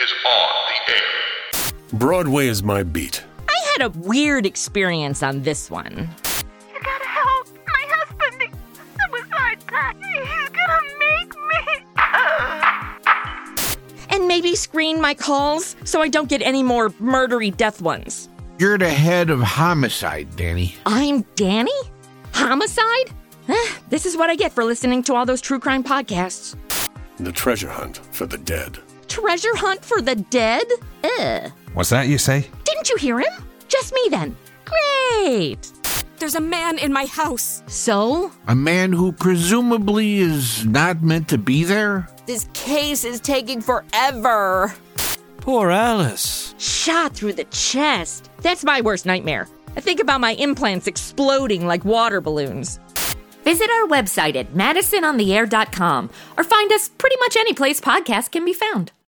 is on the air. Broadway is my beat. I had a weird experience on this one. You gotta help. My husband is suicide. He's gonna make me. And maybe screen my calls so I don't get any more murdery death ones. You're the head of homicide, Danny. I'm Danny? Homicide? This is what I get for listening to all those true crime podcasts. The treasure hunt for the dead. Treasure hunt for the dead? What's that you say? Didn't you hear him? Just me then. Great. There's a man in my house. So? A man who presumably is not meant to be there? This case is taking forever. Poor Alice. Shot through the chest. That's my worst nightmare. I think about my implants exploding like water balloons. Visit our website at madisonontheair.com or find us pretty much any place podcasts can be found.